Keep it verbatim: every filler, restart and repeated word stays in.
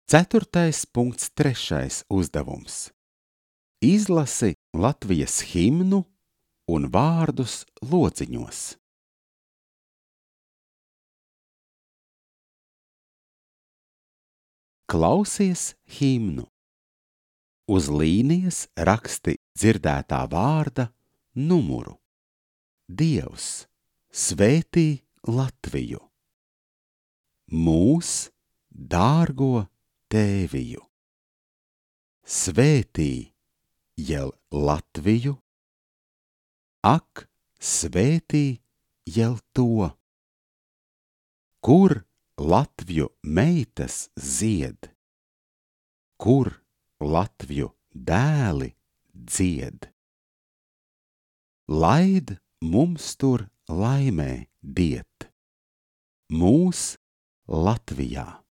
Ceturtais punkts trešais uzdevums. Izlasi Latvijas himnu un vārdus lodziņos. Klausies himnu. Uz līnijas raksti dzirdētā vārda numuru. Dievs, svētī Latviju! Mūs, dārgo tēviju! Svētī jel Latviju! Ak, svētī jel to! Kur Latvju meitas zied? Kur Latvju dēli dzied? Laid mums tur laimē diet! Mūs Latvijā!